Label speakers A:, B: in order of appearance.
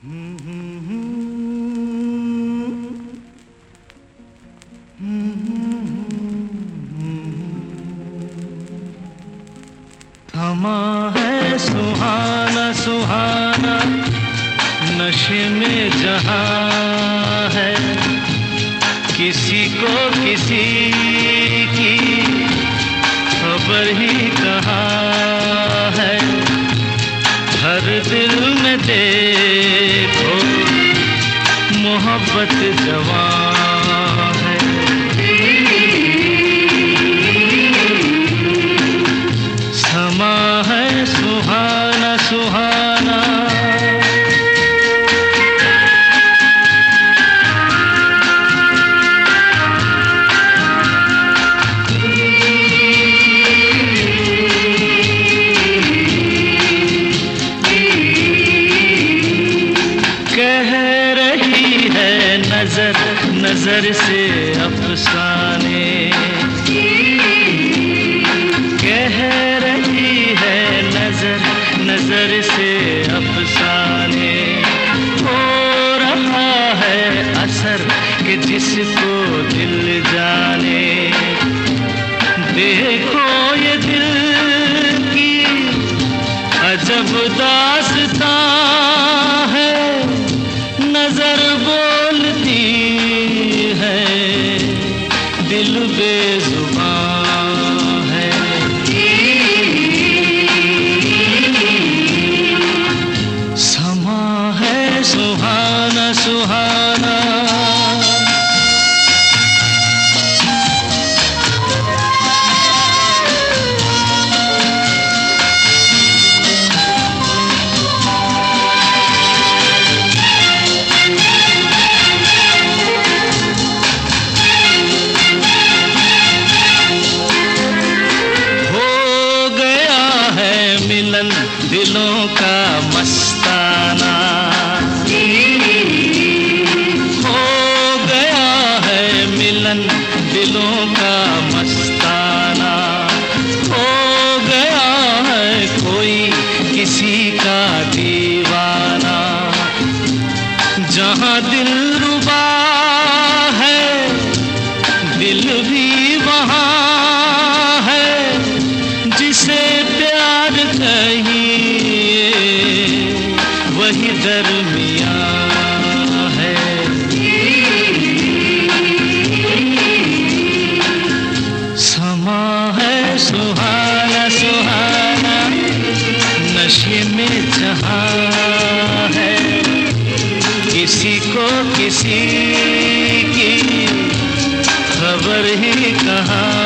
A: थमा है सुहाना सुहाना नशे में जहां है, किसी को किसी की खबर ही कहाँ है। हर दिल में देखो मोहब्बत जवां है। समा है सुहाना सुहाना, नजर नजर से अफसाने कह रही है, नजर नजर से अफसाने। हो रहा है असर कि जिसको दिल जाने। देखो ये दिल की अजब दास्तां है, नजर बोलती है दिल बेजुबान है। समा है सुहाना सुहाना, मिलन दिलों का मस्ताना। हो गया है मिलन दिलों का मस्ताना। हो गया है कोई किसी का दीवाना। जहाँ दिल रुबा है दिल भी वहाँ है, जिसे प्यार कहिए वही दरमियाँ है। समा है सुहाना सुहाना नशे में जहां है, किसी को किसी की खबर ही कहाँ।